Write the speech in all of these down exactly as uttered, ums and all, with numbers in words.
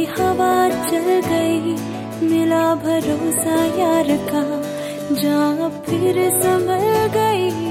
हवा चल गई, मिला भरोसा यार का, जहाँ फिर संभल गई।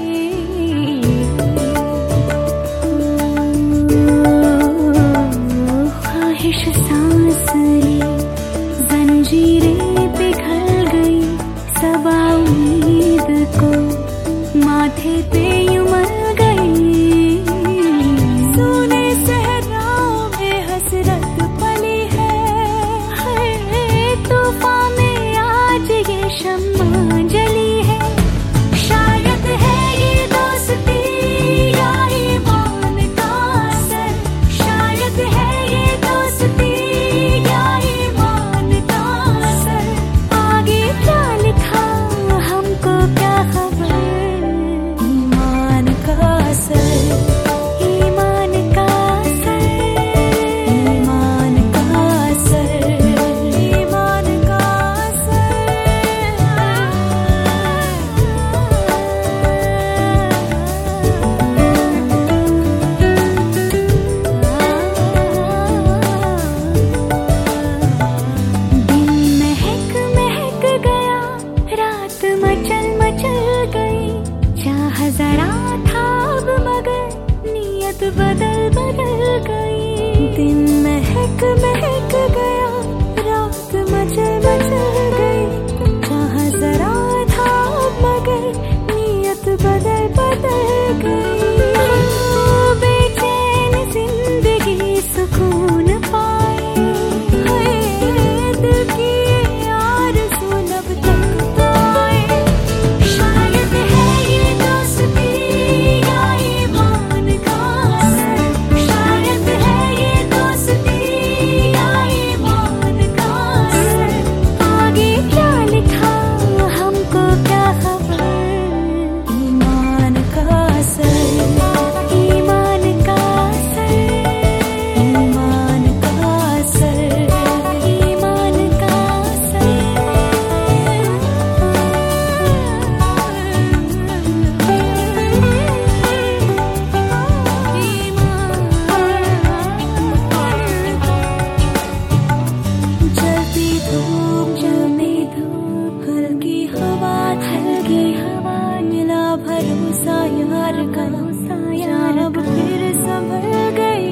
ख्वाहिश सांस ली, जंजीरें पिघल गई, सबा उम्मीद को माथे पे उमल गई। सोने सहराओं में हसरत पली है, तूफान में आज ये शम्मा जली है। शायद है ये दोस्ती या ईमान का असर, शायद है ये दोस्ती या ईमान का असर। आगे क्या लिखा हमको क्या खबर, ईमान का असर, ईमान का असर, ईमान का असर, ईमान का असर। दिन महक महक गया, रात मचल मचल गई, चाह जरा था अब मगर नीयत बदल बदल गई। दिन महक महक गया, रात मचल मचल गई, चाह जरा था अब मगर नीयत बदल बदल गई। बेचैन जिंदगी सुकून पाए, दिल की आरज़ू लब तक तो आए। शायद है ये दोस्ती या ईमान का असर, शायद है ये दोस्ती या ईमान का असर। आगे क्या लिखा हमको क्या खबर, ईमान का असर, ईमान का असर, ईमान का असर, ईमान का असर। जलती धूप जलती धूप, हल्की हवा हल्की हवा, मिला भरोसा यार का, यार अब फिर संभल गई।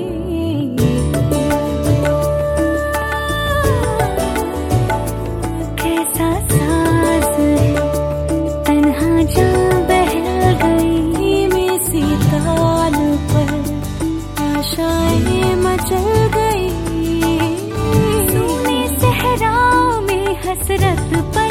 कैसा साज है तन्हा जहाँ बहल गई, में सी ताल पर आशाएं मचल गई। सोने सहराओं में हसरत